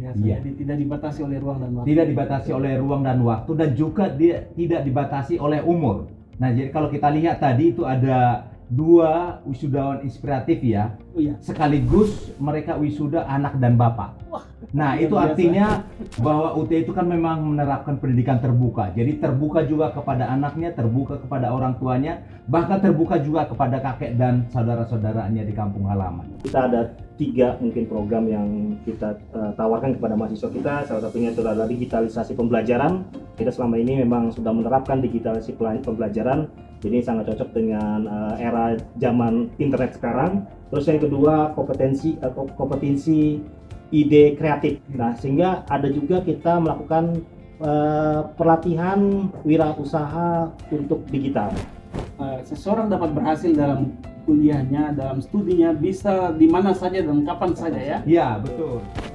biasa. Iya. Jadi tidak dibatasi oleh ruang dan waktu. Tidak dibatasi oleh ruang dan waktu, dan juga dia tidak dibatasi oleh umur. Nah, jadi kalau kita lihat tadi itu ada 2 wisudawan inspiratif ya. Oh iya. Sekaligus mereka wisuda anak dan bapak. Wah, Nah, itu biasa. artinya bahwa UT itu kan memang menerapkan pendidikan terbuka. Jadi terbuka juga kepada anaknya, terbuka kepada orang tuanya, bahkan terbuka juga kepada kakek dan saudara-saudaranya di kampung halaman. Kita ada 3 mungkin program yang kita tawarkan kepada mahasiswa kita. Salah satunya itu adalah digitalisasi pembelajaran. Kita selama ini memang sudah menerapkan digitalisasi pembelajaran. Jadi sangat cocok dengan era zaman internet sekarang. Terus yang kedua kompetensi ide kreatif. Nah, sehingga ada juga kita melakukan pelatihan wirausaha untuk digital. Seseorang dapat berhasil dalam kuliahnya, dalam studinya, bisa di mana saja dan kapan saja ya. Ya, betul.